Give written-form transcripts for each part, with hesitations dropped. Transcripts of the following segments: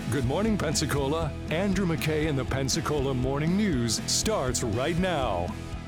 Good morning, Pensacola. Andrew McKay in the Pensacola Morning News starts right now.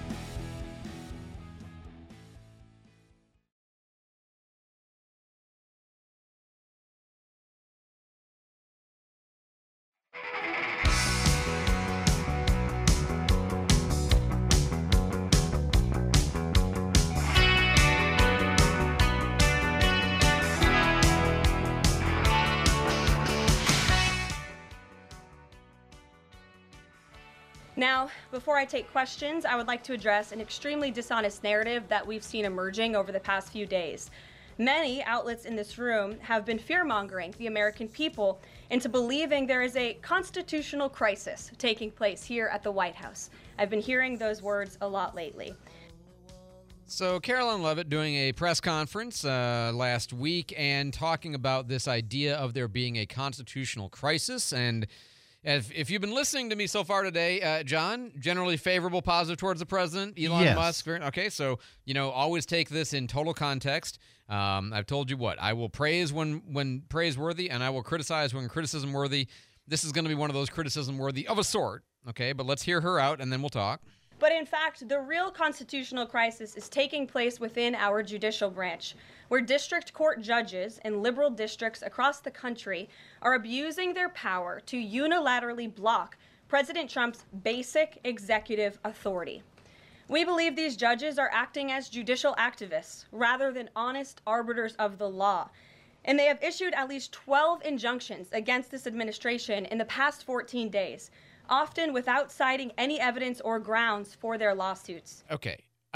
Now, before I take questions, I would like to address an extremely dishonest narrative that we've seen emerging over the past few days. Many outlets in this room have been fear-mongering the American people into believing there is a constitutional crisis taking place here at the White House. I've been hearing those words a lot lately. So Karoline Leavitt doing a press conference last week and talking about this idea of there being a constitutional crisis. And if you've been listening to me so far today, John, generally favorable, positive towards the president, Elon Musk. Okay, so, always take this in total context. I've told you what, I will praise when praiseworthy, and I will criticize when criticism worthy. This is going to be one of those criticism worthy of a sort, okay? But let's hear her out, and then we'll talk. But in fact, the real constitutional crisis is taking place within our judicial branch, where district court judges in liberal districts across the country are abusing their power to unilaterally block President Trump's basic executive authority. We believe these judges are acting as judicial activists rather than honest arbiters of the law. And they have issued at least 12 injunctions against this administration in the past 14 days, often without citing any evidence or grounds for their lawsuits. Okay.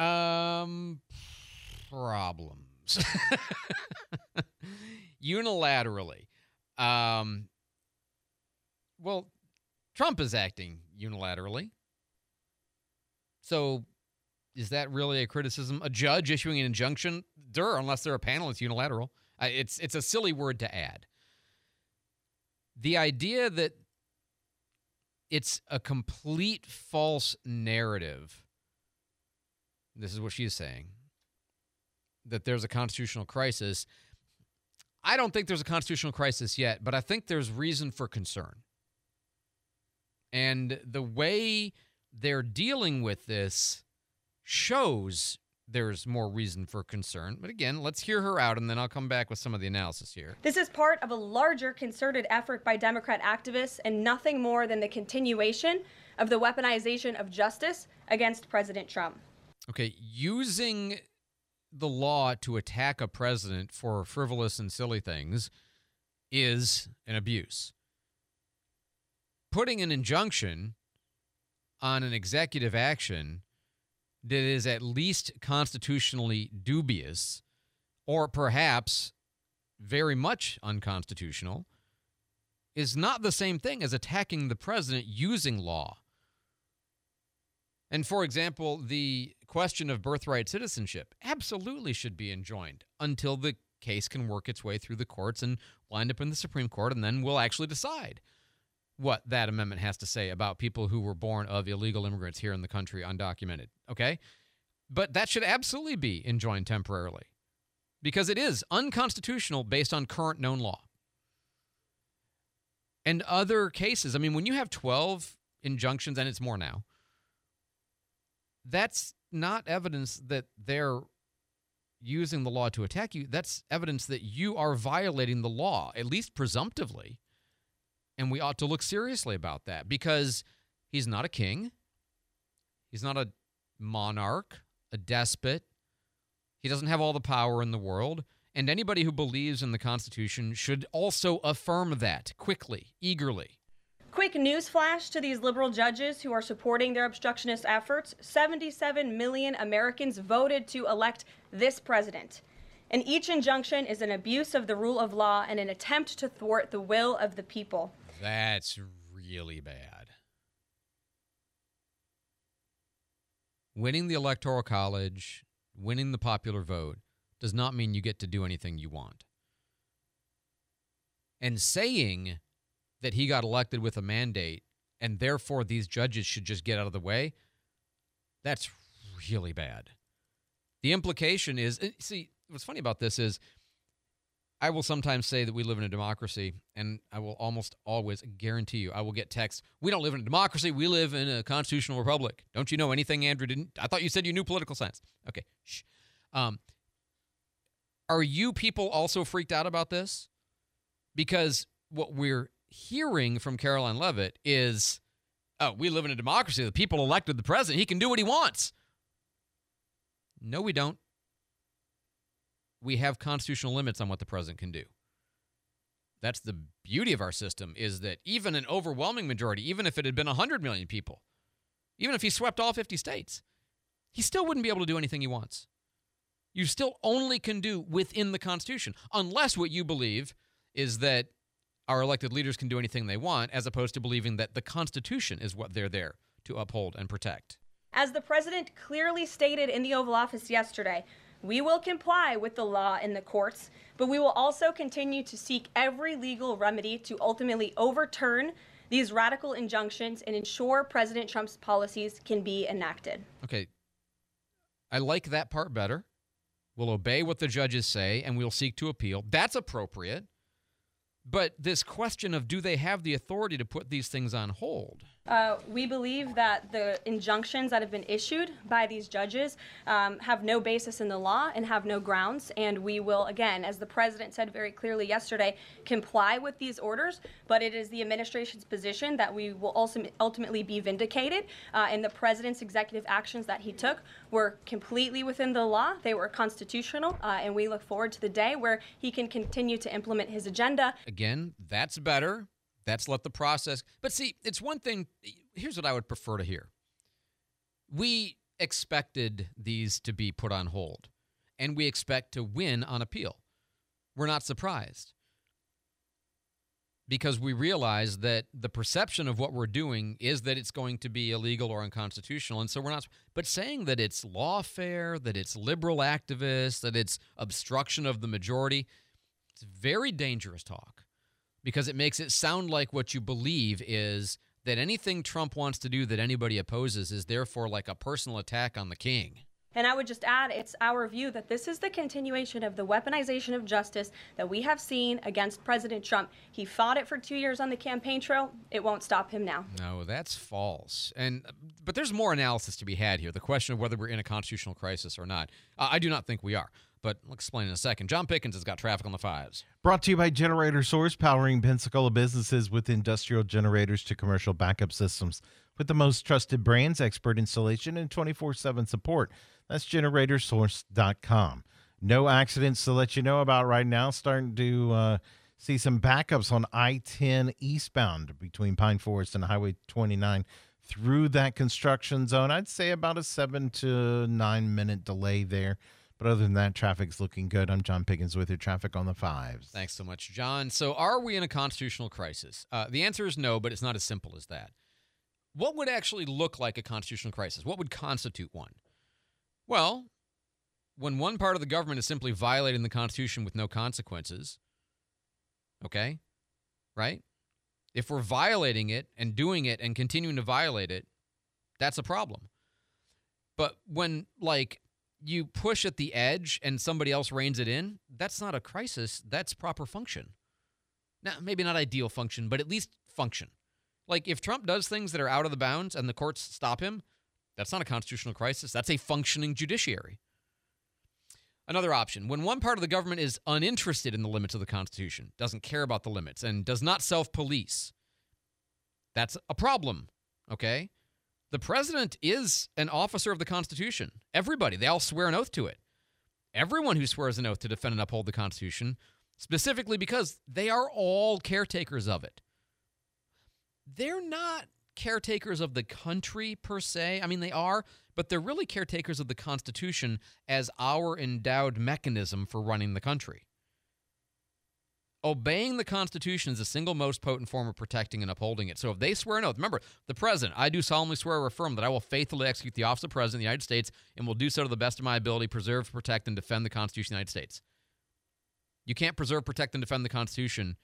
Problems. Unilaterally. Well, Trump is acting unilaterally. So is that really a criticism? A judge issuing an injunction? Unless they're a panel, it's unilateral. It's a silly word to add. The idea that it's a complete false narrative, this is what she's saying, that there's a constitutional crisis. I don't think there's a constitutional crisis yet, but I think there's reason for concern. And the way they're dealing with this shows there's more reason for concern. But again, let's hear her out, and then I'll come back with some of the analysis here. This is part of a larger concerted effort by Democrat activists and nothing more than the continuation of the weaponization of justice against President Trump. Okay, using the law to attack a president for frivolous and silly things is an abuse. Putting an injunction on an executive action that is at least constitutionally dubious, or perhaps very much unconstitutional, is not the same thing as attacking the president using law. And for example, the question of birthright citizenship absolutely should be enjoined until the case can work its way through the courts and wind up in the Supreme Court, and then we'll actually decide what that amendment has to say about people who were born of illegal immigrants here in the country undocumented, okay? But that should absolutely be enjoined temporarily because it is unconstitutional based on current known law. And other cases, when you have 12 injunctions, and it's more now, that's not evidence that they're using the law to attack you. That's evidence that you are violating the law, at least presumptively. And we ought to look seriously about that because he's not a king. He's not a monarch, a despot. He doesn't have all the power in the world. And anybody who believes in the Constitution should also affirm that quickly, eagerly. Quick news flash to these liberal judges who are supporting their obstructionist efforts. 77 million Americans voted to elect this president. And each injunction is an abuse of the rule of law and an attempt to thwart the will of the people. That's really bad. Winning the Electoral College, winning the popular vote, does not mean you get to do anything you want. And saying that he got elected with a mandate and therefore these judges should just get out of the way, that's really bad. The implication is, see, what's funny about this is I will sometimes say that we live in a democracy, and I will almost always guarantee you I will get texts. We don't live in a democracy. We live in a constitutional republic. Don't you know anything, Andrew? I thought you said you knew political science. Okay, shh. Are you people also freaked out about this? Because what we're hearing from Karoline Leavitt is, oh, we live in a democracy. The people elected the president. He can do what he wants. No, we don't. We have constitutional limits on what the president can do. That's the beauty of our system, is that even an overwhelming majority, even if it had been 100 million people, even if he swept all 50 states, he still wouldn't be able to do anything he wants. You still only can do within the Constitution, unless what you believe is that our elected leaders can do anything they want, as opposed to believing that the Constitution is what they're there to uphold and protect. As the president clearly stated in the Oval Office yesterday, we will comply with the law in the courts, but we will also continue to seek every legal remedy to ultimately overturn these radical injunctions and ensure President Trump's policies can be enacted. Okay, I like that part better. We'll obey what the judges say, and we'll seek to appeal. That's appropriate. But this question of do they have the authority to put these things on hold? We believe that the injunctions that have been issued by these judges have no basis in the law and have no grounds. And we will, again, as the president said very clearly yesterday, comply with these orders. But it is the administration's position that we will also ultimately be vindicated. And the president's executive actions that he took were completely within the law. They were constitutional. And we look forward to the day where he can continue to implement his agenda. Again, that's better. That's let the process. But see, it's one thing. Here's what I would prefer to hear. We expected these to be put on hold, and we expect to win on appeal. We're not surprised because we realize that the perception of what we're doing is that it's going to be illegal or unconstitutional, and so we're not. But saying that it's lawfare, that it's liberal activists, that it's obstruction of the majority, it's very dangerous talk. Because it makes it sound like what you believe is that anything Trump wants to do that anybody opposes is therefore like a personal attack on the king. And I would just add, it's our view that this is the continuation of the weaponization of justice that we have seen against President Trump. He fought it for 2 years on the campaign trail. It won't stop him now. No, that's false. But there's more analysis to be had here. The question of whether we're in a constitutional crisis or not. I do not think we are. But I'll explain in a second. John Pickens has got traffic on the fives. Brought to you by Generator Source, powering Pensacola businesses with industrial generators to commercial backup systems. With the most trusted brands, expert installation, and 24/7 support. That's GeneratorSource.com. No accidents to let you know about right now. Starting to see some backups on I-10 eastbound between Pine Forest and Highway 29 through that construction zone. I'd say about a 7 to 9 minute delay there. But other than that, traffic's looking good. I'm John Pickens with your traffic on the fives. Thanks so much, John. So are we in a constitutional crisis? The answer is no, but it's not as simple as that. What would actually look like a constitutional crisis? What would constitute one? Well, when one part of the government is simply violating the Constitution with no consequences, okay, right? If we're violating it and doing it and continuing to violate it, that's a problem. But when, you push at the edge and somebody else reins it in, that's not a crisis. That's proper function. Now, maybe not ideal function, but at least function. Like if Trump does things that are out of the bounds and the courts stop him, that's not a constitutional crisis. That's a functioning judiciary. Another option, when one part of the government is uninterested in the limits of the Constitution, doesn't care about the limits, and does not self-police, that's a problem, okay? The president is an officer of the Constitution. Everybody, they all swear an oath to it. Everyone who swears an oath to defend and uphold the Constitution, specifically because they are all caretakers of it. They're not caretakers of the country per se. I mean, they are, but they're really caretakers of the Constitution as our endowed mechanism for running the country. Obeying the Constitution is the single most potent form of protecting and upholding it. So if they swear an oath, remember, the president, I do solemnly swear or affirm that I will faithfully execute the office of President of the United States and will do so to the best of my ability, preserve, protect, and defend the Constitution of the United States. You can't preserve, protect, and defend the Constitution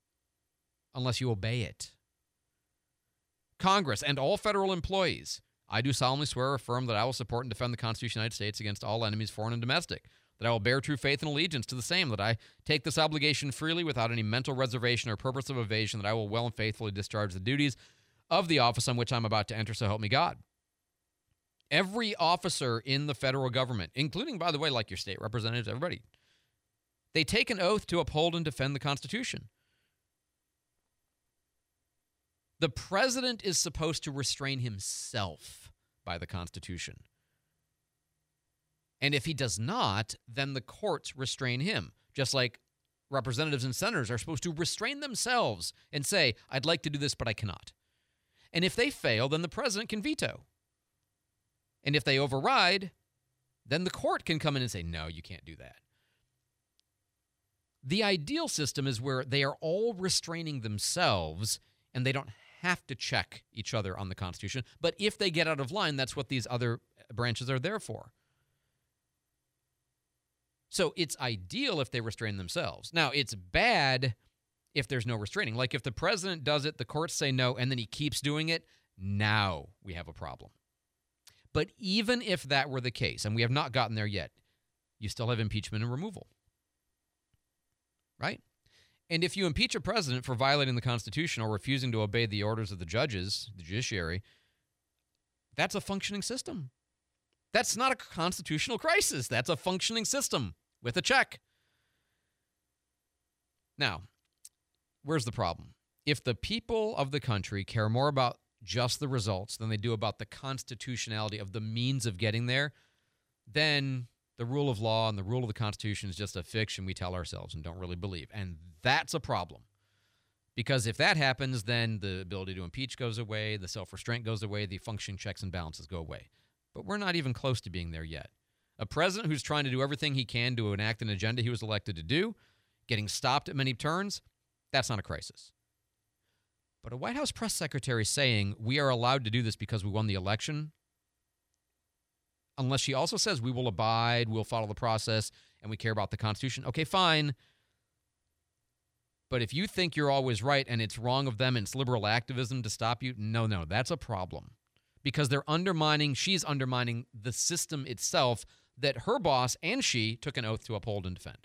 unless you obey it. Congress and all federal employees, I do solemnly swear or affirm that I will support and defend the Constitution of the United States against all enemies, foreign and domestic. that I will bear true faith and allegiance to the same, that I take this obligation freely without any mental reservation or purpose of evasion, that I will well and faithfully discharge the duties of the office on which I'm about to enter, so help me God. Every officer in the federal government, including, by the way, like your state representatives, everybody, they take an oath to uphold and defend the Constitution. The president is supposed to restrain himself by the Constitution. And if he does not, then the courts restrain him, just like representatives and senators are supposed to restrain themselves and say, I'd like to do this, but I cannot. And if they fail, then the president can veto. And if they override, then the court can come in and say, no, you can't do that. The ideal system is where they are all restraining themselves and they don't have to check each other on the Constitution. But if they get out of line, that's what these other branches are there for. So it's ideal if they restrain themselves. Now, it's bad if there's no restraining. Like if the president does it, the courts say no, and then he keeps doing it, now we have a problem. But even if that were the case, and we have not gotten there yet, you still have impeachment and removal. Right? And if you impeach a president for violating the Constitution or refusing to obey the orders of the judges, the judiciary, that's a functioning system. That's not a constitutional crisis. That's a functioning system with a check. Now, where's the problem? If the people of the country care more about just the results than they do about the constitutionality of the means of getting there, then the rule of law and the rule of the Constitution is just a fiction we tell ourselves and don't really believe. And that's a problem. Because if that happens, then the ability to impeach goes away, the self-restraint goes away, the functioning checks and balances go away. But we're not even close to being there yet. A president who's trying to do everything he can to enact an agenda he was elected to do, getting stopped at many turns, that's not a crisis. But a White House press secretary saying we are allowed to do this because we won the election, unless she also says we will abide, we'll follow the process, and we care about the Constitution, okay, fine. But if you think you're always right and it's wrong of them and it's liberal activism to stop you, no, that's a problem. Because she's undermining the system itself that her boss and she took an oath to uphold and defend.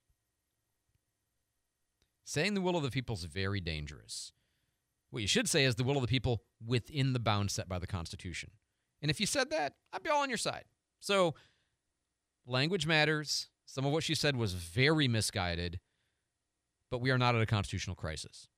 Saying the will of the people is very dangerous. What you should say is the will of the people within the bounds set by the Constitution. And if you said that, I'd be all on your side. So, language matters. Some of what she said was very misguided, but we are not at a constitutional crisis.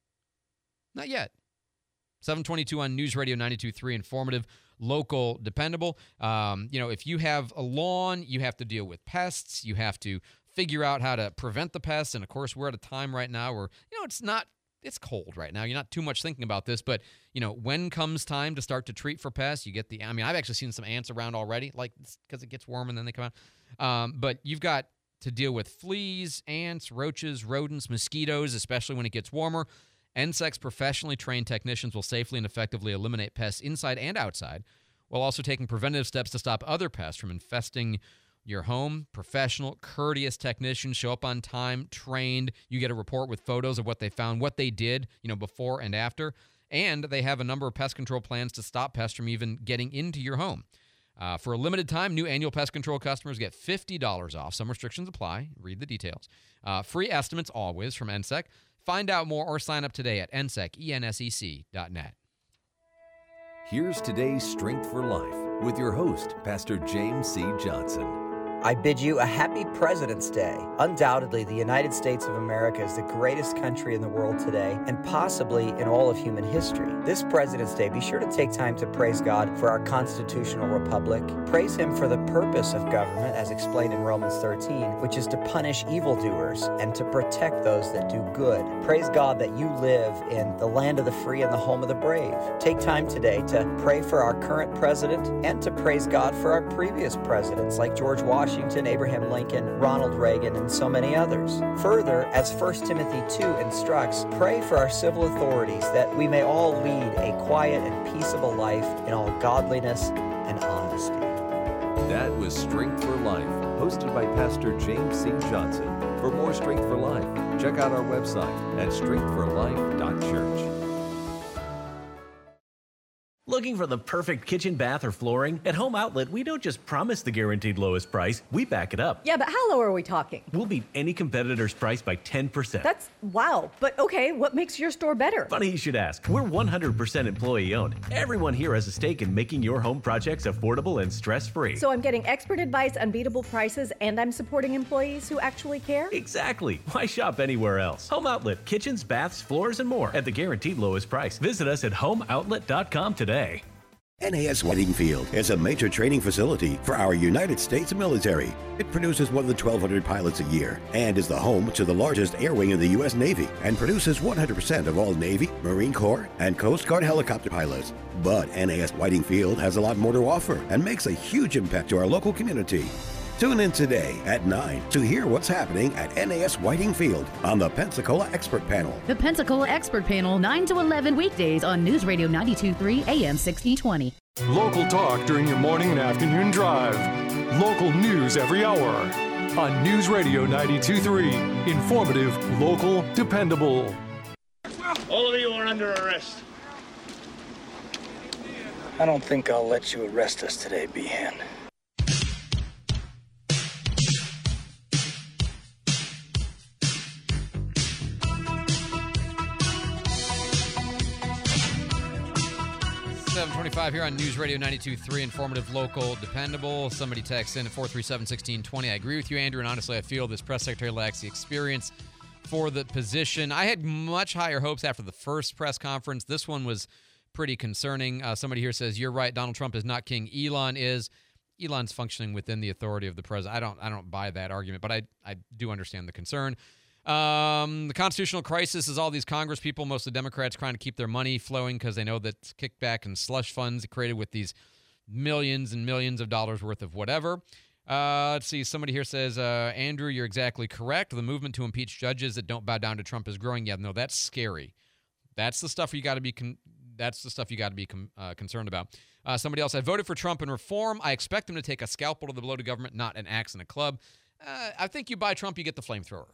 Not yet. 722 on News Radio 92.3, informative, local, dependable. If you have a lawn, you have to deal with pests. You have to figure out how to prevent the pests. And, of course, we're at a time right now where, it's cold right now. You're not too much thinking about this, but, when comes time to start to treat for pests, you get I've actually seen some ants around already, like, because it gets warm and then they come out. But you've got to deal with fleas, ants, roaches, rodents, mosquitoes, especially when it gets warmer. NSEC's professionally trained technicians will safely and effectively eliminate pests inside and outside, while also taking preventative steps to stop other pests from infesting your home. Professional, courteous technicians show up on time, trained. You get a report with photos of what they found, what they did, before and after. And they have a number of pest control plans to stop pests from even getting into your home. For a limited time, new annual pest control customers get $50 off. Some restrictions apply. Read the details. Free estimates always from NSEC. Find out more or sign up today at ensec.net. Here's today's Strength for Life with your host, Pastor James C. Johnson. I bid you a happy President's Day. Undoubtedly, the United States of America is the greatest country in the world today, and possibly in all of human history. This President's Day, be sure to take time to praise God for our constitutional republic. Praise Him for the purpose of government, as explained in Romans 13, which is to punish evildoers and to protect those that do good. Praise God that you live in the land of the free and the home of the brave. Take time today to pray for our current president and to praise God for our previous presidents, like George Washington, Abraham Lincoln, Ronald Reagan, and so many others. Further, as 1 Timothy 2 instructs, pray for our civil authorities that we may all lead a quiet and peaceable life in all godliness and honesty. That was Strength for Life, hosted by Pastor James C. Johnson. For more Strength for Life, check out our website at strengthforlife.church. Looking for the perfect kitchen, bath, or flooring? At Home Outlet, we don't just promise the guaranteed lowest price, we back it up. Yeah, but how low are we talking? We'll beat any competitor's price by 10%. That's wow. But okay, what makes your store better? Funny you should ask. We're 100% employee owned. Everyone here has a stake in making your home projects affordable and stress-free. So I'm getting expert advice, unbeatable prices, and I'm supporting employees who actually care? Exactly. Why shop anywhere else? Home Outlet, kitchens, baths, floors, and more at the guaranteed lowest price. Visit us at homeoutlet.com today. NAS Whiting Field is a major training facility for our United States military. It produces more than 1,200 pilots a year and is the home to the largest air wing in the U.S. Navy and produces 100% of all Navy, Marine Corps, and Coast Guard helicopter pilots. But NAS Whiting Field has a lot more to offer and makes a huge impact to our local community. Tune in today at 9 to hear what's happening at NAS Whiting Field on the Pensacola Expert Panel. The Pensacola Expert Panel, 9 to 11 weekdays on News Radio 92.3 AM 1620. Local talk during your morning and afternoon drive. Local news every hour. On News Radio 92.3. Informative, local, dependable. All of you are under arrest. I don't think I'll let you arrest us today, Behan. 7:25 here on News Radio 92.3, informative, local, dependable. Somebody texts in at 437-1620. I agree with you, Andrew, and honestly, I feel this press secretary lacks the experience for the position. I had much higher hopes after the first press conference. This one was pretty concerning. Somebody here says, you're right, Donald Trump is not king. Elon is. Elon's functioning within the authority of the president. I don't buy that argument, but I do understand the concern. The constitutional crisis is all these Congress people, mostly Democrats, trying to keep their money flowing because they know that kickback and slush funds created with these millions and millions of dollars worth of whatever. Let's see. Somebody here says, Andrew, you're exactly correct. The movement to impeach judges that don't bow down to Trump is growing. Yeah, no, that's scary. That's the stuff you got to be. That's the stuff you got to be concerned about. Somebody else, I voted for Trump and reform. I expect him to take a scalpel to the blow to government, not an axe in a club. I think you buy Trump, you get the flamethrower.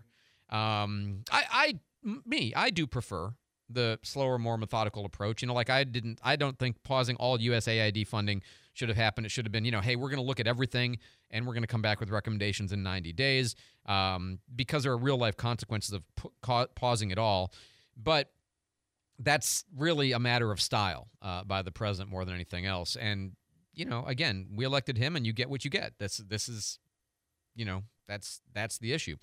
I do prefer the slower, more methodical approach. You know, like I don't think pausing all USAID funding should have happened. It should have been, hey, we're going to look at everything and we're going to come back with recommendations in 90 days because there are real life consequences of pausing it all. But that's really a matter of style by the president more than anything else. And, again, we elected him and you get what you get. This is, that's the issue.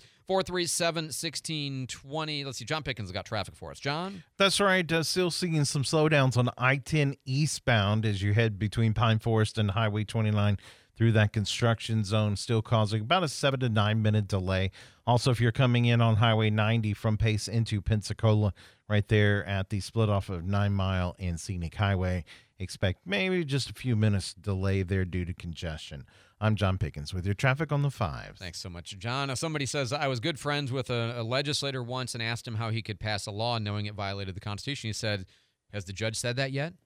437-1620. Let's see. John Pickens has got traffic for us. John? That's right. Still seeing some slowdowns on I-10 eastbound as you head between Pine Forest and Highway 29 through that construction zone, still causing about a 7 to 9 minute delay. Also, if you're coming in on Highway 90 from Pace into Pensacola, right there at the split off of 9 Mile and Scenic Highway, expect maybe just a few minutes delay there due to congestion. I'm John Pickens with your traffic on the 5s. Thanks so much, John. Somebody says, I was good friends with a legislator once and asked him how he could pass a law knowing it violated the Constitution. He said, has the judge said that yet?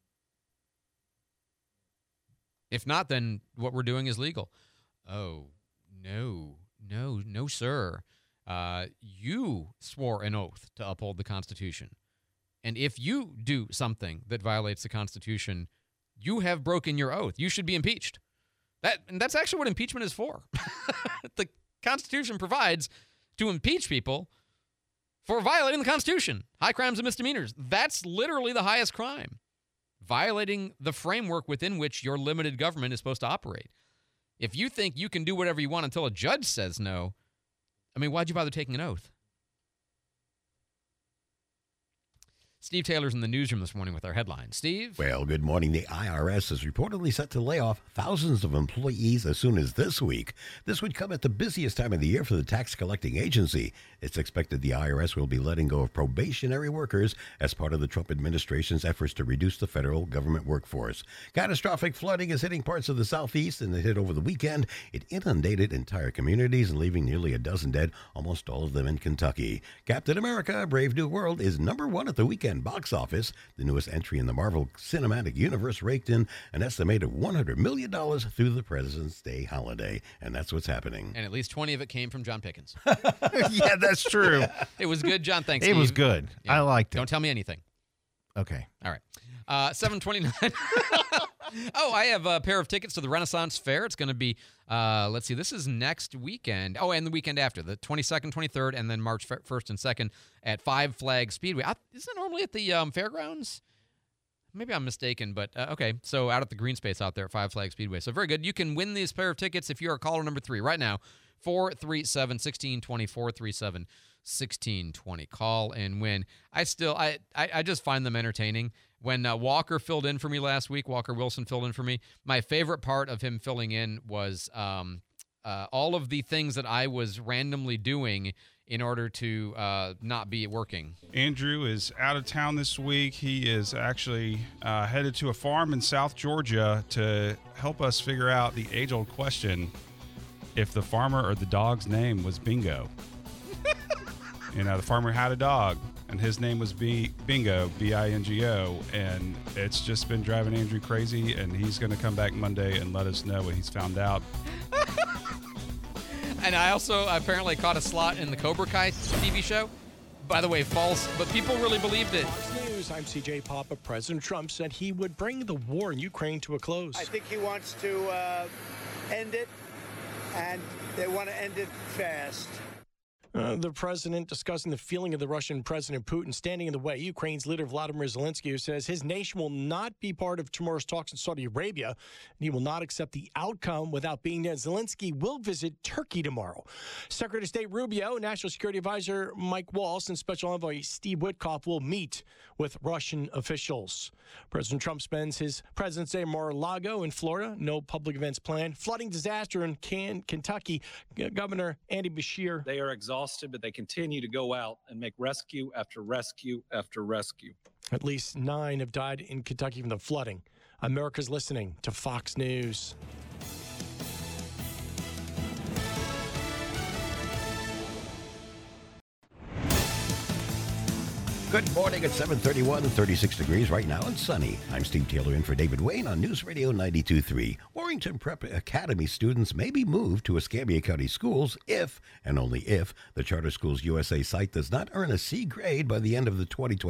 If not, then what we're doing is legal. Oh, no, sir. You swore an oath to uphold the Constitution. And if you do something that violates the Constitution, you have broken your oath. You should be impeached. That's actually what impeachment is for. The Constitution provides to impeach people for violating the Constitution. High crimes and misdemeanors. That's literally the highest crime. Violating the framework within which your limited government is supposed to operate. If you think you can do whatever you want until a judge says no, why'd you bother taking an oath? Steve Taylor's in the newsroom this morning with our headlines. Steve? Well, good morning. The IRS is reportedly set to lay off thousands of employees as soon as this week. This would come at the busiest time of the year for the tax collecting agency. It's expected the IRS will be letting go of probationary workers as part of the Trump administration's efforts to reduce the federal government workforce. Catastrophic flooding is hitting parts of the southeast, and it hit over the weekend. It inundated entire communities and leaving nearly a dozen dead, almost all of them in Kentucky. Captain America: Brave New World is #1 at the weekend box office. The newest entry in the Marvel Cinematic Universe raked in an estimated $100 million through the President's Day holiday, and that's what's happening. And at least 20 of it came from John Pickens. Yeah, that's true. It was good, John. Thanks, It Steve. was good. Yeah. I liked it. Don't tell me anything. Okay. All right. 7:29. Oh, I have a pair of tickets to the Renaissance Fair. It's going to be, let's see, this is next weekend. Oh, and the weekend after, the 22nd, 23rd, and then March 1st and 2nd at Five Flag Speedway. Isn't it normally at the fairgrounds? Maybe I'm mistaken, but okay. So out at the green space out there at Five Flag Speedway. So very good. You can win these pair of tickets if you're caller number 3 right now, 437-1620, 437-1620. Call and win. I just find them entertaining. When Walker filled in for me last week, Walker Wilson filled in for me, my favorite part of him filling in was all of the things that I was randomly doing in order to not be working. Andrew is out of town this week. He is actually headed to a farm in South Georgia to help us figure out the age-old question, if the farmer or the dog's name was Bingo. The farmer had a dog, and his name was Bingo, B-I-N-G-O, and it's just been driving Andrew crazy, and he's going to come back Monday and let us know what he's found out. And I also apparently caught a slot in the Cobra Kai TV show. By the way, false, but people really believed it. Fox News, I'm CJ Papa. President Trump said he would bring the war in Ukraine to a close. I think he wants to end it, and they want to end it fast. The president discussing the feeling of the Russian President Putin standing in the way. Ukraine's leader Vladimir Zelensky, who says his nation will not be part of tomorrow's talks in Saudi Arabia, and he will not accept the outcome without being there. Zelensky will visit Turkey tomorrow. Secretary of State Rubio, National Security Advisor Mike Waltz, and Special Envoy Steve Witkoff will meet with Russian officials. President Trump spends his President's Day in Mar-a-Lago in Florida. No public events planned. Flooding disaster in Kentucky. Governor Andy Beshear. They are exhausted, but they continue to go out and make rescue after rescue after rescue. At least 9 have died in Kentucky from the flooding. America's listening to Fox News. Good morning at 7:31, 36 degrees right now and sunny. I'm Steve Taylor in for David Wayne on News Radio 92.3. Warrington Prep Academy students may be moved to Escambia County schools if, and only if, the Charter Schools USA site does not earn a C grade by the end of the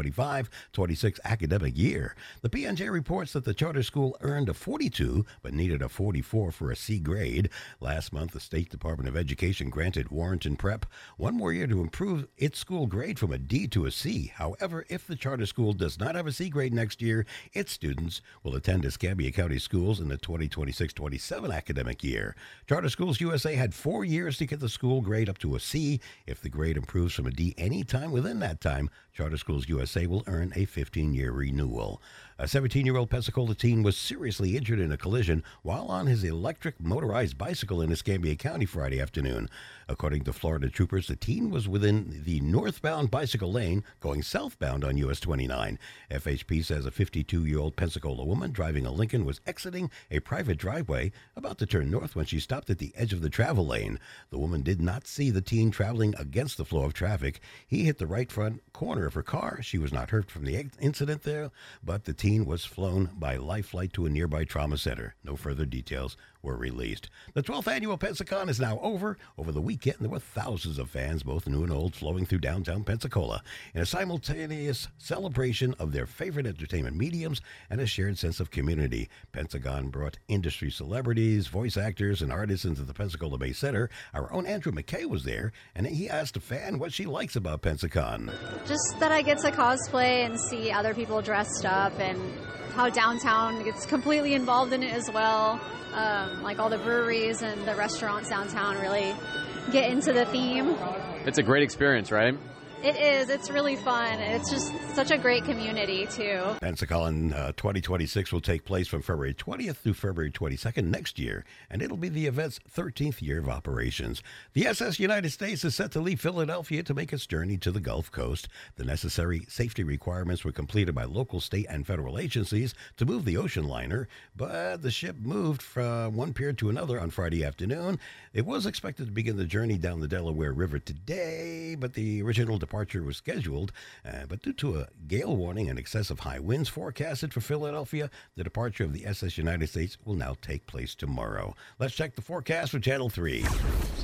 2025-26 academic year. The PNJ reports that the charter school earned a 42 but needed a 44 for a C grade. Last month, the State Department of Education granted Warrington Prep one more year to improve its school grade from a D to a C. However, if the charter school does not have a C grade next year, its students will attend Escambia County schools in the 2026-27 academic year. Charter Schools USA had 4 years to get the school grade up to a C. If the grade improves from a D any time within that time, Charter Schools USA will earn a 15-year renewal. A 17-year-old Pensacola teen was seriously injured in a collision while on his electric motorized bicycle in Escambia County Friday afternoon. According to Florida troopers, the teen was within the northbound bicycle lane going southbound on US 29. FHP says a 52-year-old Pensacola woman driving a Lincoln was exiting a private driveway about to turn north when she stopped at the edge of the travel lane. The woman did not see the teen traveling against the flow of traffic. He hit the right front corner of her car. She was not hurt from the incident there, but the teen was flown by life flight to a nearby trauma center. No further details were released. The 12th annual Pensacon is now over. Over the weekend, there were thousands of fans, both new and old, flowing through downtown Pensacola in a simultaneous celebration of their favorite entertainment mediums and a shared sense of community. Pentagon brought industry celebrities, voice actors, and artists into the Pensacola Bay Center. Our own Andrew McKay was there, and he asked a fan what she likes about Pensacon. Just that I get to cosplay and see other people dressed up, and how downtown gets completely involved in it as well. Like all the breweries and the restaurants downtown really get into the theme. It's a great experience, right? It is. It's really fun. It's just such a great community, too. Pensacon 2026 will take place from February 20th through February 22nd next year, and it'll be the event's 13th year of operations. The SS United States is set to leave Philadelphia to make its journey to the Gulf Coast. The necessary safety requirements were completed by local, state, and federal agencies to move the ocean liner, but the ship moved from one pier to another on Friday afternoon. It was expected to begin the journey down the Delaware River today, but the original departure was scheduled, but due to a gale warning and excessive high winds forecasted for Philadelphia, the departure of the SS United States will now take place tomorrow. Let's check the forecast for Channel 3.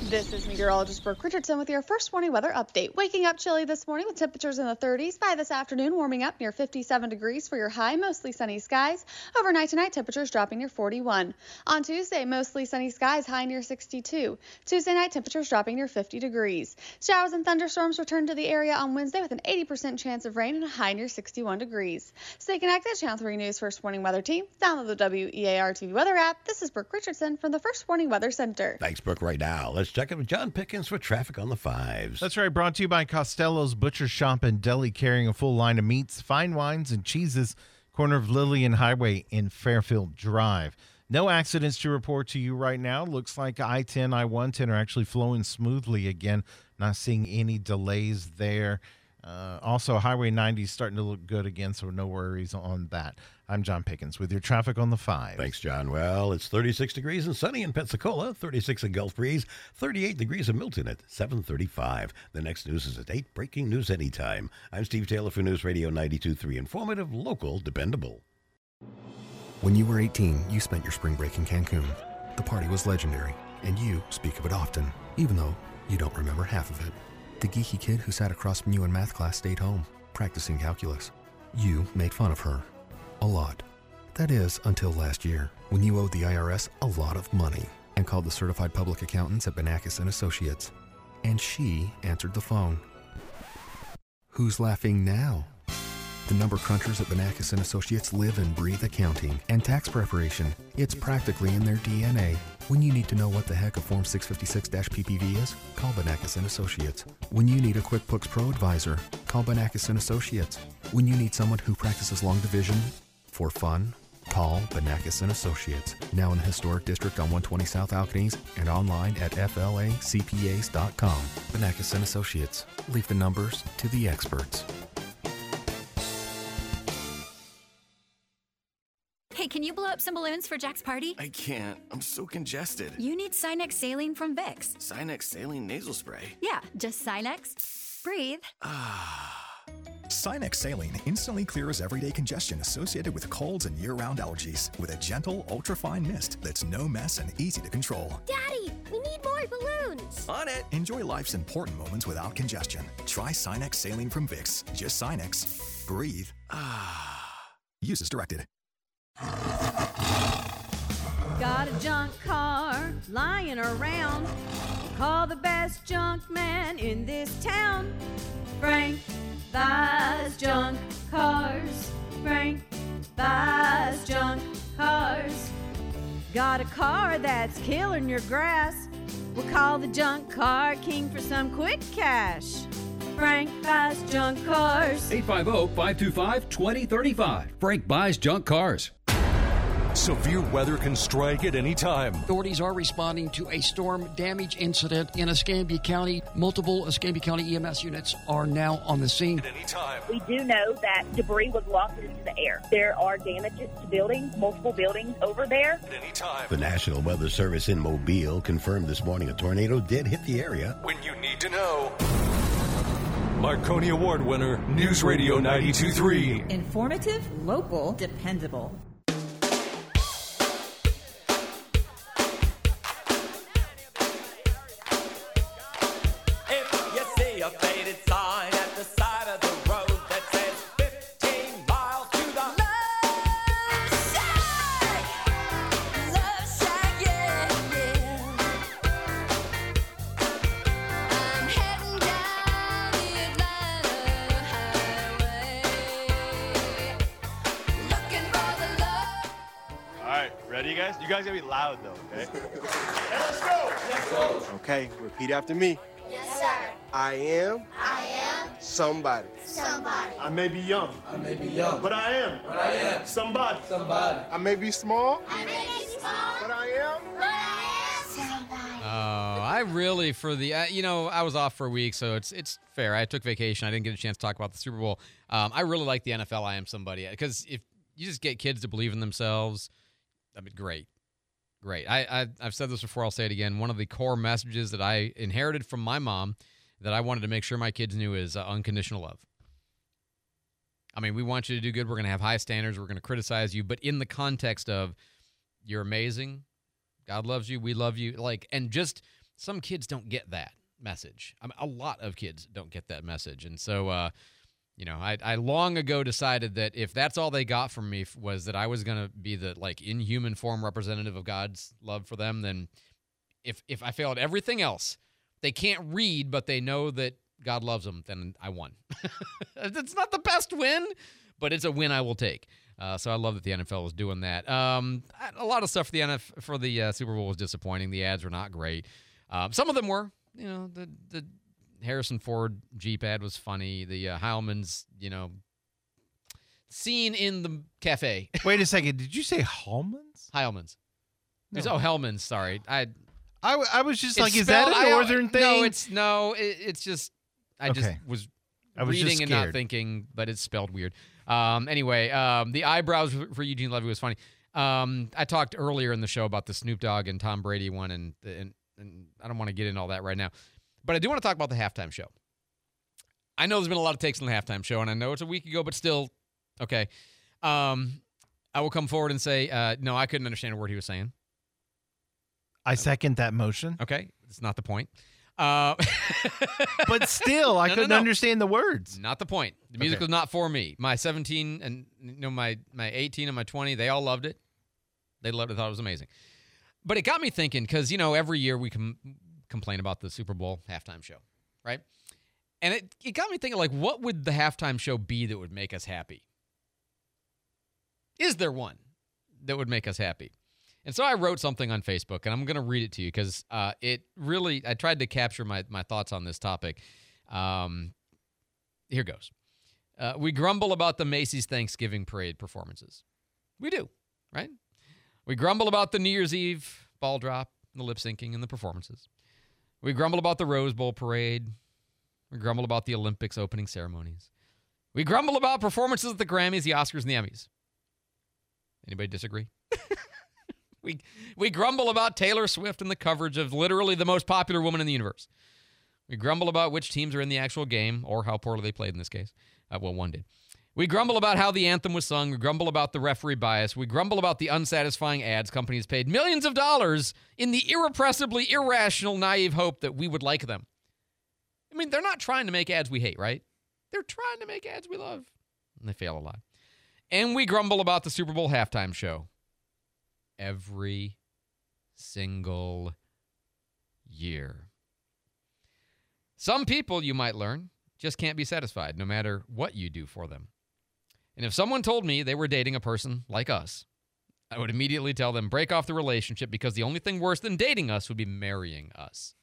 This is meteorologist Brooke Richardson with your first morning weather update. Waking up chilly this morning with temperatures in the 30s. By this afternoon, warming up near 57 degrees for your high, mostly sunny skies. Overnight tonight, temperatures dropping near 41. On Tuesday, mostly sunny skies, high near 62. Tuesday night, temperatures dropping near 50 degrees. Showers and thunderstorms return to the area on Wednesday with an 80% chance of rain and a high near 61 degrees. Stay connected, Channel 3 News First Morning Weather Team. Download the WEAR TV weather app. This is Brooke Richardson from the First Morning Weather Center. Thanks, Brooke. Right now, let's check in with John Pickens for traffic on the 5s. That's right, brought to you by Costello's Butcher Shop and Deli, carrying a full line of meats, fine wines, and cheeses. Corner of Lillian Highway in Fairfield Drive. No accidents to report to you right now. Looks like I-10, I-110 are actually flowing smoothly again. Not seeing any delays there. Also, Highway 90 is starting to look good again, so no worries on that. I'm John Pickens with your traffic on the 5. Thanks, John. Well, it's 36 degrees and sunny in Pensacola, 36 in Gulf Breeze, 38 degrees in Milton at 7:35. The next news is at 8. Breaking news anytime. I'm Steve Taylor for News Radio 92.3. Informative, local, dependable. When you were 18, you spent your spring break in Cancun. The party was legendary, and you speak of it often, even though you don't remember half of it. The geeky kid who sat across from you in math class stayed home, practicing calculus. You made fun of her. A lot. That is, until last year, when you owed the IRS a lot of money and called the certified public accountants at Banakis & Associates. And she answered the phone. Who's laughing now? The number crunchers at Banakis & Associates live and breathe accounting and tax preparation. It's practically in their DNA. When you need to know what the heck a Form 656-PPV is, call Banakis & Associates. When you need a QuickBooks Pro advisor, call Banakis & Associates. When you need someone who practices long division for fun, call Banakis & Associates. Now in the historic district on 120 South Alcanese and online at flacpas.com. Banakis & Associates. Leave the numbers to the experts. Hey, can you blow up some balloons for Jack's party? I can't. I'm so congested. You need Sinex Saline from Vicks. Sinex Saline Nasal Spray? Yeah, just Sinex. Breathe. Sinex Saline instantly clears everyday congestion associated with colds and year-round allergies with a gentle, ultra-fine mist that's no mess and easy to control. Daddy, we need more balloons. On it. Enjoy life's important moments without congestion. Try Sinex Saline from Vicks. Just Sinex. Breathe. Use as directed. Got a junk car lying around. Call the best junk man in this town. Frank buys junk cars. Frank buys junk cars. Got a car that's killing your grass. We'll call the junk car king for some quick cash. Frank buys junk cars. 850-525-2035. Frank buys junk cars. Severe weather can strike at any time. Authorities are responding to a storm damage incident in Escambia County. Multiple Escambia County EMS units are now on the scene. At any time. We do know that debris was wafted into the air. There are damages to buildings, multiple buildings over there. At any time. The National Weather Service in Mobile confirmed this morning a tornado did hit the area. When you need to know. Marconi Award winner, News Radio 92.3. Informative, local, dependable. You guys gotta be loud though, okay? Let's go! Let's go! Okay, repeat after me. Yes, sir. I am somebody. Somebody. I may be young. I may be young. But I am. But I am. Somebody. Somebody. I may be small. I may be small. But I am. But I am. Somebody. I really, for the, I was off for a week, so it's fair. I took vacation. I didn't get a chance to talk about the Super Bowl. I really like the NFL I am somebody, because if you just get kids to believe in themselves, I mean, great. I've said this before, I'll say it again. One of the core messages that I inherited from my mom that I wanted to make sure my kids knew is unconditional love. I mean, we want you to do good. We're going to have high standards. We're going to criticize you, but in the context of you're amazing, God loves you, we love you, and just some kids don't get that message. I mean, a lot of kids don't get that message. And so, I long ago decided that if that's all they got from me was that I was going to be the inhuman form representative of God's love for them, then if I failed everything else, they can't read, but they know that God loves them, then I won. It's not the best win, but it's a win I will take. So I love that the NFL was doing that. A lot of stuff for the Super Bowl was disappointing. The ads were not great. Some of them were. The Harrison Ford Jeep ad was funny. The Heilmann's, scene in the cafe. Wait a second. Did you say Heilmann's? Heilmann's. No. Oh, Hellman's. Sorry. I was just like, is that a northern thing? It's just I was reading and not thinking, but it's spelled weird. Anyway, the eyebrows for Eugene Levy was funny. I talked earlier in the show about the Snoop Dogg and Tom Brady one, and I don't want to get into all that right now. But I do want to talk about the halftime show. I know there's been a lot of takes on the halftime show, and I know it's a week ago, but still, okay. I will come forward and say, no, I couldn't understand a word he was saying. I second that motion. Okay, it's not the point. But still, I couldn't understand the words. Not the point. The music was not for me. My 17 and my 18 and my 20, they all loved it. They loved it. Thought it was amazing. But it got me thinking because every year we complain about the Super Bowl halftime show, right? And it got me thinking, what would the halftime show be that would make us happy? Is there one that would make us happy? And so I wrote something on Facebook, and I'm going to read it to you because I tried to capture my thoughts on this topic. Here goes. We grumble about the Macy's Thanksgiving Parade performances. We do, right? We grumble about the New Year's Eve ball drop, the lip syncing, and the performances. We grumble about the Rose Bowl parade. We grumble about the Olympics opening ceremonies. We grumble about performances at the Grammys, the Oscars, and the Emmys. Anybody disagree? We grumble about Taylor Swift and the coverage of literally the most popular woman in the universe. We grumble about which teams are in the actual game or how poorly they played in this case. One did. We grumble about how the anthem was sung. We grumble about the referee bias. We grumble about the unsatisfying ads companies paid millions of dollars in the irrepressibly irrational, naive hope that we would like them. I mean, they're not trying to make ads we hate, right? They're trying to make ads we love. And they fail a lot. And we grumble about the Super Bowl halftime show. Every single year. Some people, you might learn, just can't be satisfied no matter what you do for them. And if someone told me they were dating a person like us, I would immediately tell them, break off the relationship because the only thing worse than dating us would be marrying us.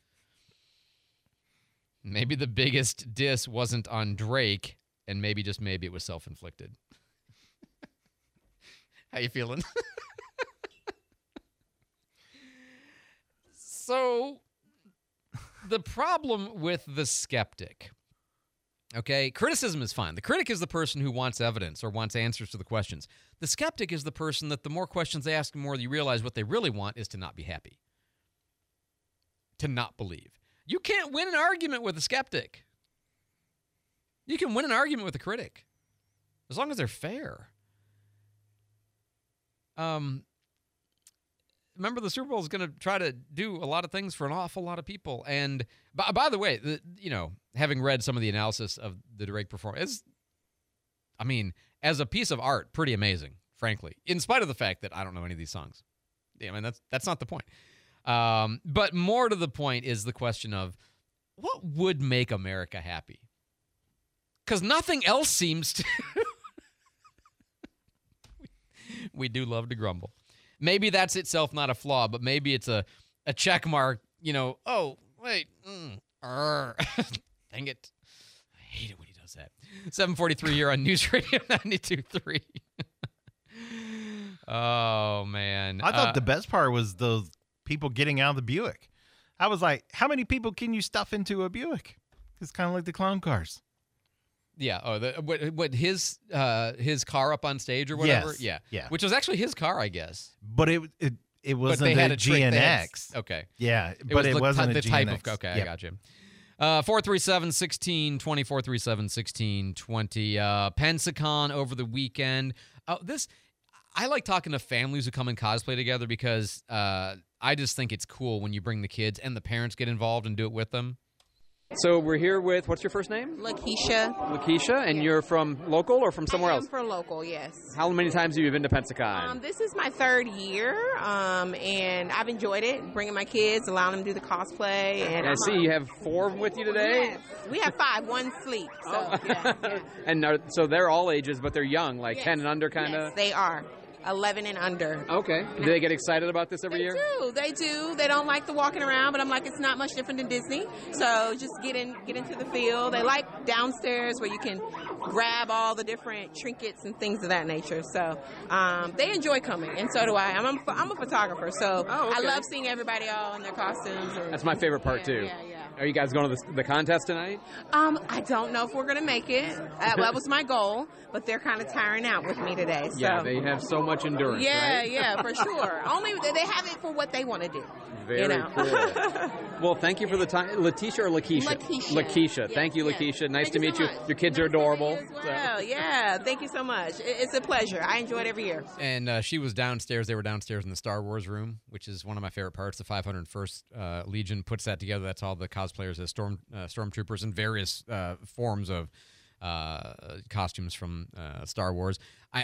Maybe the biggest diss wasn't on Drake, and maybe it was self-inflicted. How you feeling? So, the problem with the skeptic, okay, criticism is fine. The critic is the person who wants evidence or wants answers to the questions. The skeptic is the person that the more questions they ask, the more you realize what they really want is to not be happy, to not believe. You can't win an argument with a skeptic. You can win an argument with a critic, as long as they're fair. Remember, the Super Bowl is going to try to do a lot of things for an awful lot of people. And by the way, having read some of the analysis of the Drake performance, as a piece of art, pretty amazing, frankly, in spite of the fact that I don't know any of these songs. I mean, that's not the point. But more to the point is the question of what would make America happy? Because nothing else seems to. We do love to grumble. Maybe that's itself not a flaw, but maybe it's a check mark, oh, wait. Dang it. I hate it when he does that. 7:43 here on News Radio 92.3. Oh, man. I thought the best part was those people getting out of the Buick. I was like, how many people can you stuff into a Buick? It's kind of like the clown cars. Yeah. Oh, what his car up on stage or whatever? Yes. Yeah. Which was actually his car, I guess. But it wasn't a GNX. Okay. Yeah, but it wasn't a the type GNX. of. Okay, yep. I got you. 437-1620, 437-1620. Pensacon over the weekend. I like talking to families who come and cosplay together because I just think it's cool when you bring the kids and the parents get involved and do it with them. So we're here with, what's your first name? Lakeisha. And you're from local or from somewhere else? I'm from local, yes. How many times have you been to Pensacon? This is my third year, and I've enjoyed it, bringing my kids, allowing them to do the cosplay. And I see you have 4 with you today? Yes. We have 5, 1 sleep. So, yeah. And so they're all ages, but they're young, like 10 and under kind of? Yes, they are. 11 and under. Okay. Do they get excited about this every year? They do. They don't like the walking around, but I'm like, it's not much different than Disney. So just get into the field. They like downstairs where you can grab all the different trinkets and things of that nature. So they enjoy coming, and so do I. I'm a photographer, so I love seeing everybody all in their costumes. That's my favorite part, too. Yeah. Are you guys going to the contest tonight? I don't know if we're going to make it. That was my goal, but they're kind of tiring out with me today. So. Yeah, they have so much endurance, right? Yeah, for sure. Only they have it for what they want to do. Very cool. Well, thank you for the time. Letitia or Lakeisha? Lakeisha. Yes, thank you, Lakeisha. Nice thank to meet you. Your kids are adorable. Well, yeah. Thank you so much. It's a pleasure. I enjoy it every year. And she was downstairs. They were downstairs in the Star Wars room, which is one of my favorite parts. The 501st Legion puts that together. That's all the cosplayers as stormtroopers in various forms of costumes from Star Wars.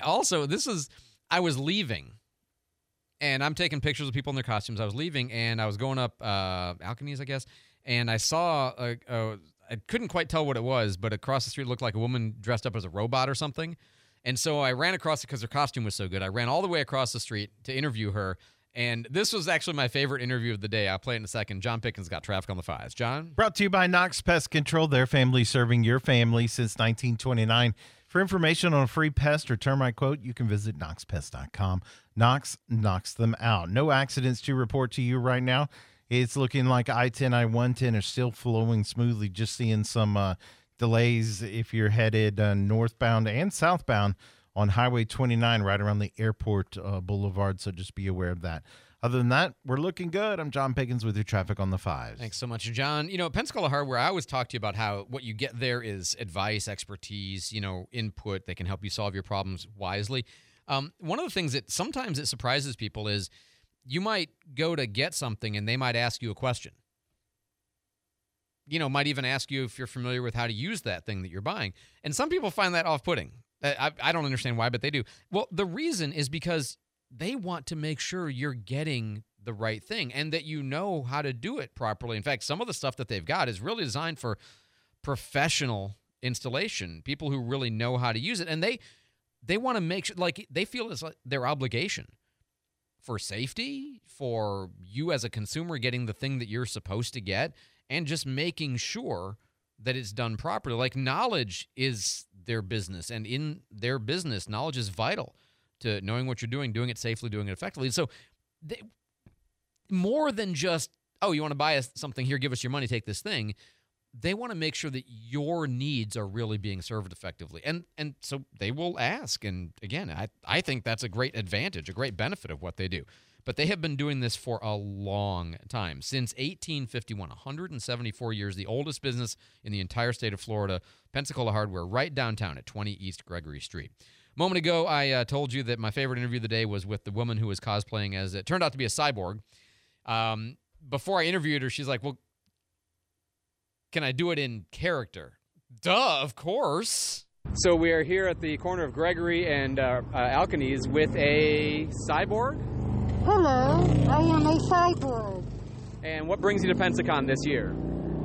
I was leaving, and I'm taking pictures of people in their costumes. I was leaving, and I was going up Alcanies, I guess, and I saw I couldn't quite tell what it was, but across the street it looked like a woman dressed up as a robot or something. And so I ran across it because her costume was so good. I ran all the way across the street to interview her. And this was actually my favorite interview of the day. I'll play it in a second. John Pickens got traffic on the 5s. John? Brought to you by Knox Pest Control. Their family serving your family since 1929. For information on a free pest or termite quote, you can visit knoxpest.com. Knox knocks them out. No accidents to report to you right now. It's looking like I-10, I-110 are still flowing smoothly. Just seeing some delays if you're headed northbound and southbound on Highway 29 right around the airport boulevard, so just be aware of that. Other than that, we're looking good. I'm John Pickens with your traffic on the 5s. Thanks so much, John. You know, Pensacola Hardware, I always talk to you about how what you get there is advice, expertise, input that can help you solve your problems wisely. One of the things that sometimes it surprises people is you might go to get something and they might ask you a question. Might even ask you if you're familiar with how to use that thing that you're buying. And some people find that off-putting. I don't understand why, but they do. Well, the reason is because they want to make sure you're getting the right thing and that you know how to do it properly. In fact, some of the stuff that they've got is really designed for professional installation, people who really know how to use it. And they want to make sure, like, they feel it's like their obligation for safety, for you as a consumer getting the thing that you're supposed to get, and just making sure that it's done properly. Like, knowledge is their business, and in their business, knowledge is vital to knowing what you're doing it safely, doing it effectively. So more than just, you want to buy something here, give us your money, take this thing. They want to make sure that your needs are really being served effectively. And so they will ask. And again, I think that's a great advantage, a great benefit of what they do. But they have been doing this for a long time, since 1851, 174 years, the oldest business in the entire state of Florida, Pensacola Hardware, right downtown at 20 East Gregory Street. A moment ago, I told you that my favorite interview of the day was with the woman who was cosplaying as, it turned out to be a cyborg. Before I interviewed her, she's like, well, can I do it in character? Duh, of course. So we are here at the corner of Gregory and Alcanies with a cyborg. Hello, I am a cyborg. And what brings you to Pensacon this year?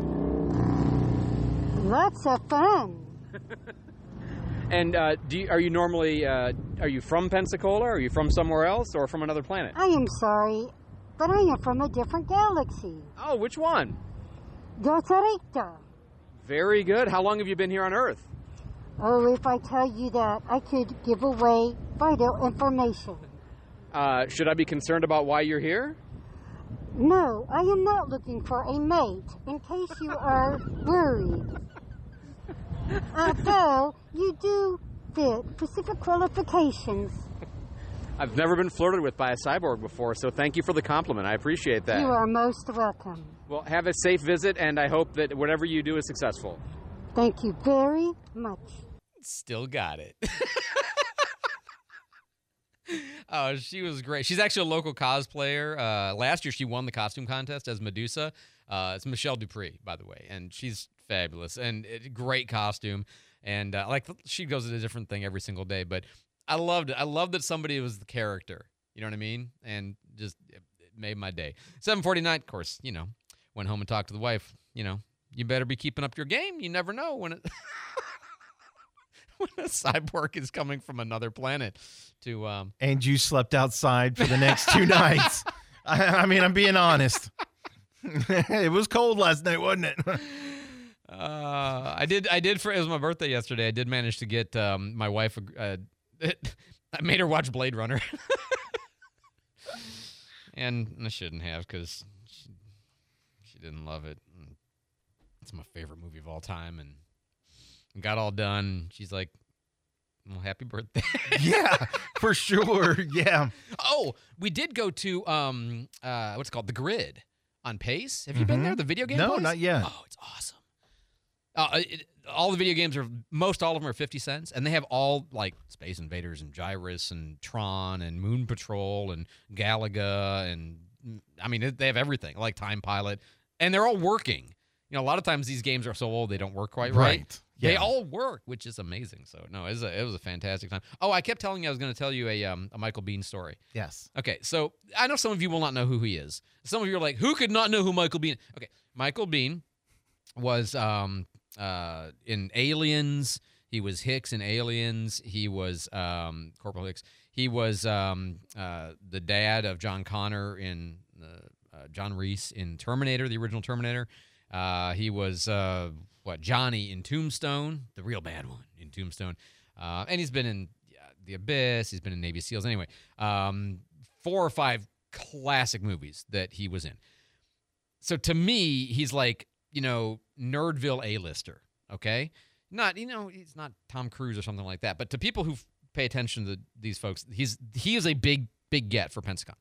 Lots of fun. And are you normally, are you from Pensacola? Are you from somewhere else or from another planet? I am sorry, but I am from a different galaxy. Oh, which one? Dotarita. Very good. How long have you been here on Earth? Oh, if I tell you that, I could give away vital information. Should I be concerned about why you're here? No, I am not looking for a mate, in case you are worried. Although you do fit specific qualifications. I've never been flirted with by a cyborg before, so thank you for the compliment. I appreciate that. You are most welcome. Well, have a safe visit, and I hope that whatever you do is successful. Thank you very much. Still got it. Oh, she was great. She's actually a local cosplayer. Last year, she won the costume contest as Medusa. It's Michelle Dupree, by the way, and she's fabulous and great costume. And she goes to a different thing every single day. But I loved it. I loved that somebody was the character. You know what I mean? And just it made my day. 7:49, of course. Went home and talked to the wife. You better be keeping up your game. You never know when when a cyborg is coming from another planet to And you slept outside for the next 2 nights. I mean, I'm being honest. It was cold last night, wasn't it? I did it was my birthday yesterday. I did manage to get my wife I made her watch Blade Runner. And I shouldn't have, because she didn't love it. It's my favorite movie of all time, and got all done. She's like, well, happy birthday. Yeah, for sure. Yeah. Oh, we did go to what's it called? The Grid on Pace. Have you been there? The video game No, place? not yet. Oh, it's awesome. All the video games all of them are 50 cents, and they have all like Space Invaders and Gyrus and Tron and Moon Patrol and Galaga, and I mean they have everything, like Time Pilot, and they're all working. A lot of times these games are so old they don't work quite right. Yeah. They all work, which is amazing. So no, it was a fantastic time. Oh, I kept telling you I was going to tell you a Michael Biehn story. Yes. Okay, so I know some of you will not know who he is. Some of you are like, who could not know who Michael Biehn? Okay, Michael Biehn was in Aliens. He was Hicks in Aliens. He was Corporal Hicks. He was the dad of John Connor in John Reese in Terminator, the original Terminator. He was Johnny in Tombstone, the real bad one in Tombstone. And he's been in The Abyss. He's been in Navy SEALs. Anyway, 4 or 5 classic movies that he was in. So to me, he's like, Nerdville A-lister, okay? Not, he's not Tom Cruise or something like that. But to people who pay attention to these folks, he is a big get for Pensacon.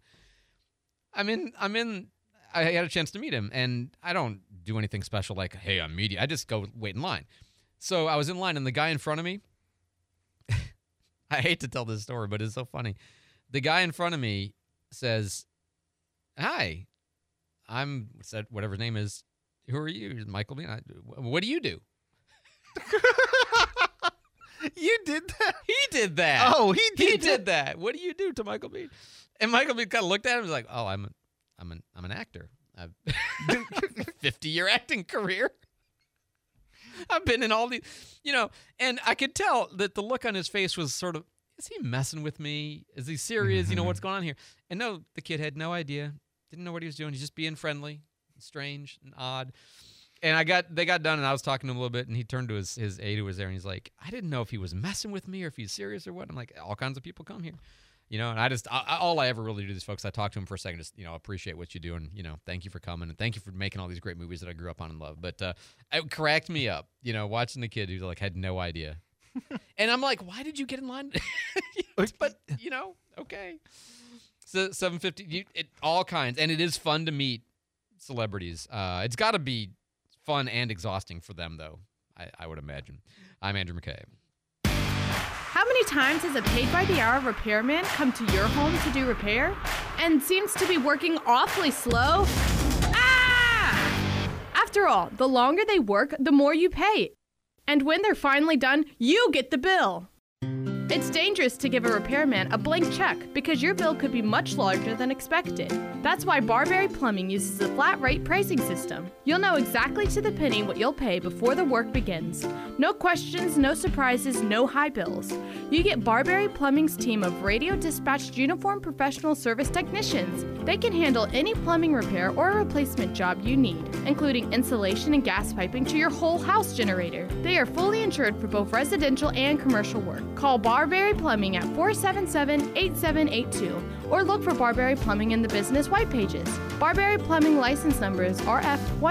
I had a chance to meet him, and I don't do anything special like, hey, I'm media. I just go wait in line. So I was in line, and the guy in front of me, I hate to tell this story, but it's so funny. The guy in front of me says, hi, said whatever his name is. Who are you? Michael Biehn. What do you do? You did that? He did that. Oh, he did that. What do you do to Michael Biehn? And Michael Biehn kind of looked at him and was like, oh, I'm an actor. I've 50-year acting career. I've been in all these, and I could tell that the look on his face was sort of, is he messing with me? Is he serious? What's going on here? And no, the kid had no idea. Didn't know what he was doing. He's just being friendly, strange, and odd. And they got done, and I was talking to him a little bit, and he turned to his aide who was there, and he's like, I didn't know if he was messing with me or if he's serious or what. I'm like, all kinds of people come here. And all I ever really do to these folks, I talk to them for a second, just, appreciate what you do, and, thank you for coming, and thank you for making all these great movies that I grew up on and love. But it cracked me up, watching the kid who, had no idea. And I'm like, why did you get in line? But, okay. So 750, all kinds, and it is fun to meet celebrities. It's got to be fun and exhausting for them, though, I would imagine. I'm Andrew McKay. How many times has a paid-by-the-hour repairman come to your home to do repair and seems to be working awfully slow? Ah! After all, the longer they work, the more you pay. And when they're finally done, you get the bill. It's dangerous to give a repairman a blank check because your bill could be much larger than expected. That's why Barberry Plumbing uses a flat rate pricing system. You'll know exactly to the penny what you'll pay before the work begins. No questions, no surprises, no high bills. You get Barberry Plumbing's team of radio dispatched uniformed professional service technicians. They can handle any plumbing repair or replacement job you need, including insulation and gas piping to your whole house generator. They are fully insured for both residential and commercial work. Call Barberry Plumbing at 477-8782 or look for Barberry Plumbing in the business white pages. Barberry Plumbing license number is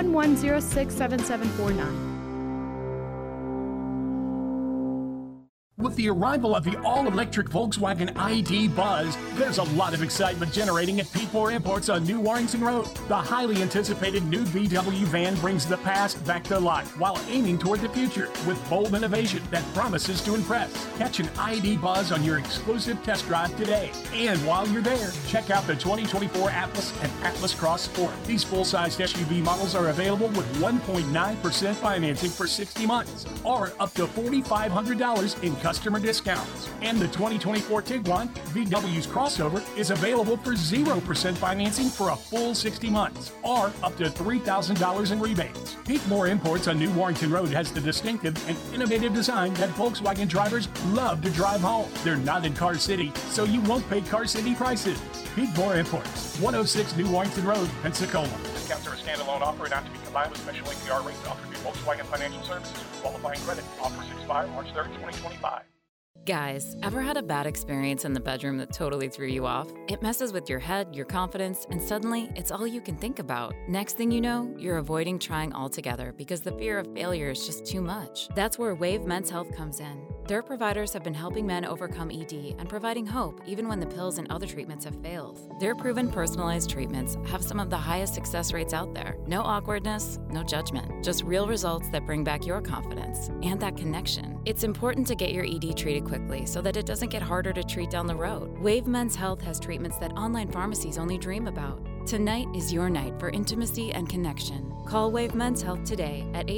RF11067749. With the arrival of the all-electric Volkswagen ID Buzz, there's a lot of excitement generating at Pete Moore Imports on New Warrington Road. The highly anticipated new VW van brings the past back to life while aiming toward the future with bold innovation that promises to impress. Catch an ID Buzz on your exclusive test drive today. And while you're there, check out the 2024 Atlas and Atlas Cross Sport. These full-sized SUV models are available with 1.9% financing for 60 months or up to $4,500 in customer discounts. And the 2024 Tiguan, VW's crossover, is available for 0% financing for a full 60 months or up to $3,000 in rebates. Pete Moore Imports on New Warrington Road has the distinctive and innovative design that Volkswagen drivers love to drive home. They're not in Car City, so you won't pay Car City prices. Pete Moore Imports, 106 New Warrington Road, Pensacola. Discounts are a standalone offer not to be combined with special APR rates offered through Volkswagen Financial Services with qualifying credit. Offers expire March 3rd, 2025. Guys, ever had a bad experience in the bedroom that totally threw you off? It messes with your head, your confidence, and suddenly it's all you can think about. Next thing you know, you're avoiding trying altogether because the fear of failure is just too much. That's where Wave Men's Health comes in. Their providers have been helping men overcome ED and providing hope even when the pills and other treatments have failed. Their proven personalized treatments have some of the highest success rates out there. No awkwardness, no judgment, just real results that bring back your confidence and that connection. It's important to get your ED treated quickly so that it doesn't get harder to treat down the road. Wave Men's Health has treatments that online pharmacies only dream about. Tonight is your night for intimacy and connection. Call Wave Men's Health today at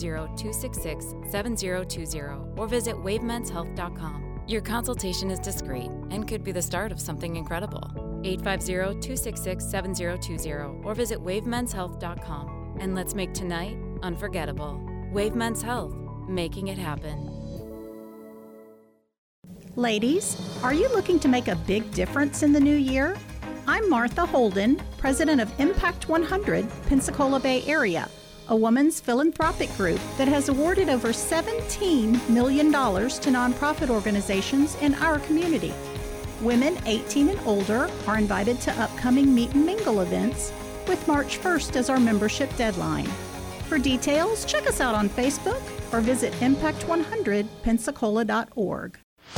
850-266-7020 or visit wavemenshealth.com. Your consultation is discreet and could be the start of something incredible. 850-266-7020 or visit wavemenshealth.com. And let's make tonight unforgettable. Wave Men's Health, making it happen. Ladies, are you looking to make a big difference in the new year? I'm Martha Holden, president of Impact 100, Pensacola Bay Area, a women's philanthropic group that has awarded over $17 million to nonprofit organizations in our community. Women 18 and older are invited to upcoming Meet and Mingle events, with March 1st as our membership deadline. For details, check us out on Facebook or visit impact100pensacola.org.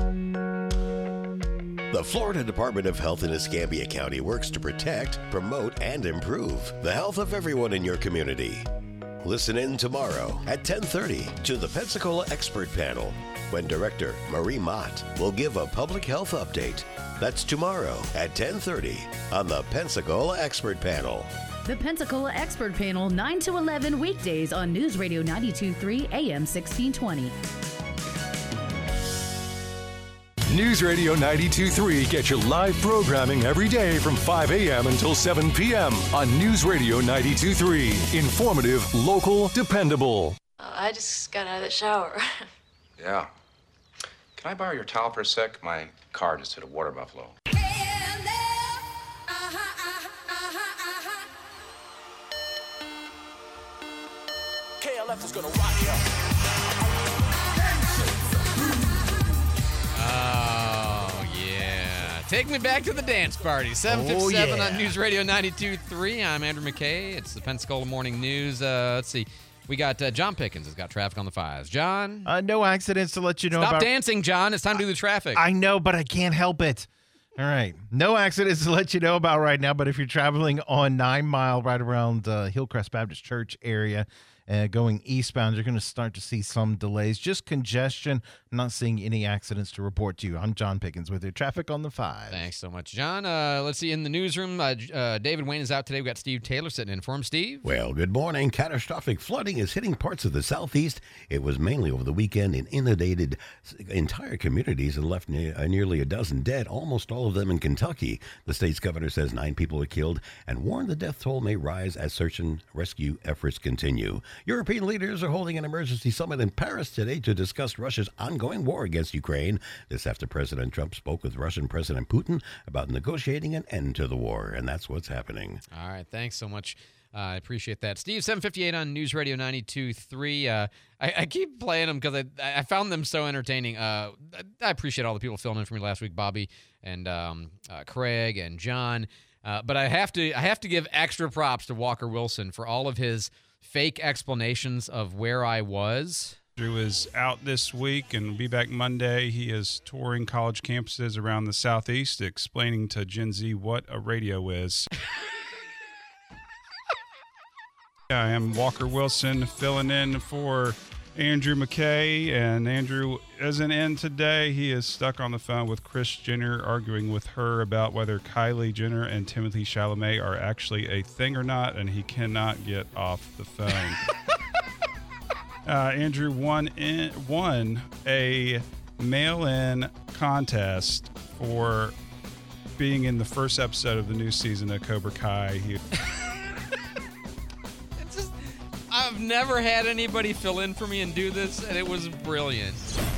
The Florida Department of Health in Escambia County works to protect, promote, and improve the health of everyone in your community. Listen in tomorrow at 10:30 to the Pensacola Expert Panel, when Director Marie Mott will give a public health update. That's tomorrow at 10:30 on the Pensacola Expert Panel. The Pensacola Expert Panel, 9 to 11 weekdays on News Radio 92.3 AM 1620. News Radio 92.3 gets you live programming every day from 5 a.m. until 7 p.m. on News Radio 92.3. Informative, local, dependable. I just got out of the shower. Yeah. Can I borrow your towel for a sec? My car just hit a water buffalo. KLF is gonna rock you. Oh, yeah. Take me back to the dance party. 7:57 on News Radio 92.3. I'm Andrew McKay. It's the Pensacola Morning News. Let's see. We got John Pickens has got traffic on the 5s. John? No accidents to let you know about. Stop dancing, John. It's time to do the traffic. I know, but I can't help it. All right. No accidents to let you know about right now, but if you're traveling on 9 Mile right around Hillcrest Baptist Church area, going eastbound, you're going to start to see some delays, just congestion. I'm not seeing any accidents to report to you. I'm John Pickens with your traffic on the 5. Thanks so much, John. Let's see, in the newsroom, David Wayne is out today. We've got Steve Taylor sitting in for him. Steve? Well, good morning. Catastrophic flooding is hitting parts of the southeast. It was mainly over the weekend and inundated entire communities and left nearly a dozen dead, almost all of them in Kentucky. The state's governor says 9 people were killed and warned the death toll may rise as search and rescue efforts continue. European leaders are holding an emergency summit in Paris today to discuss Russia's ongoing war against Ukraine. This after President Trump spoke with Russian President Putin about negotiating an end to the war, and that's what's happening. All right, thanks so much. I appreciate that. Steve, 7:58 on News Radio 92.3. I keep playing them because I found them so entertaining. I appreciate all the people filling in for me last week, Bobby and Craig and John. But I have to give extra props to Walker Wilson for all of his fake explanations of where I was. Andrew is out this week and will be back Monday. He is touring college campuses around the Southeast, explaining to Gen Z what a radio is. I am Walker Wilson, filling in for Andrew McKay, and Andrew isn't in today. He is stuck on the phone with Kris Jenner, arguing with her about whether Kylie Jenner and Timothée Chalamet are actually a thing or not, and he cannot get off the phone. Andrew won a mail-in contest for being in the first episode of the new season of Cobra Kai. I've never had anybody fill in for me and do this, and it was brilliant.